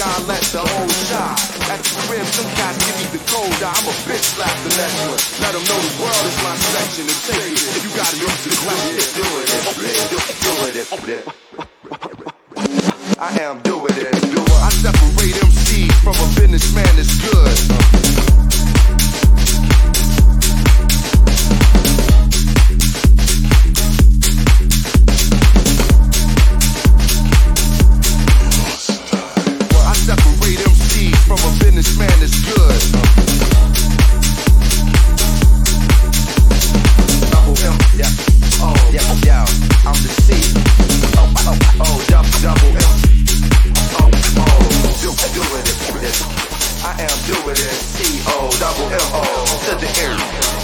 shine, let the whole shine. At the crib, some guys give me the cold eye. I'm a bitch slap the next one. Let them know the world is my section and take it. You gotta use the question. Do it. I am doing it. I separate MCs from a businessman that's good. From a businessman that's good. Double M, yeah. Oh, yeah, yeah. I'm the C. Double M. Doing it. I am doing it. C-O, double M-O to the air.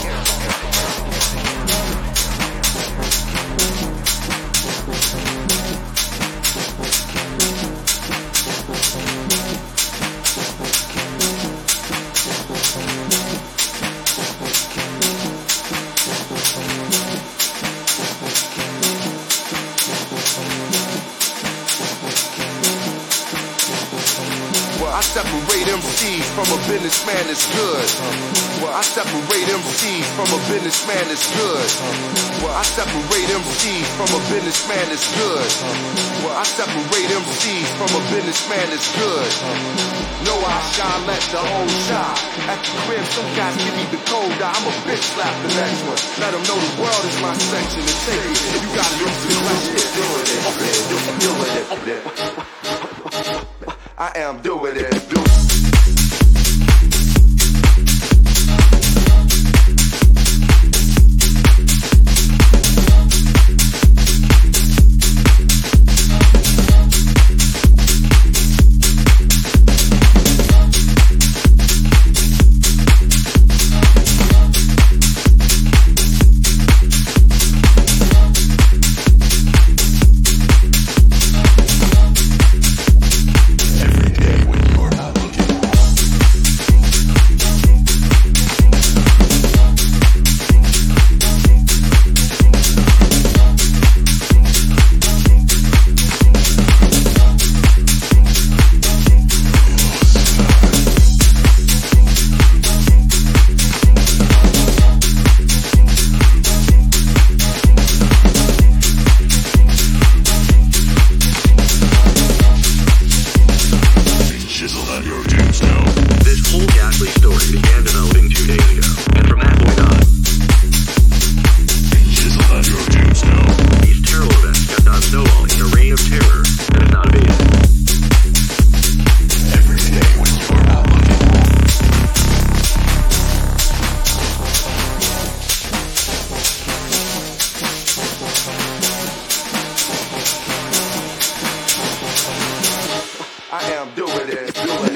I separate MCs from a businessman that's good. I separate MCs from a businessman that's good. I separate MCs from a businessman that's good. I separate MCs from a businessman that's good. No, I shine, let the whole shine. At the crib, some guys give me the cold eye. I'm a bitch slap the next one. Let them know the world is my section and take it. You gotta use the question. Do it. I am doing it. I am doing it.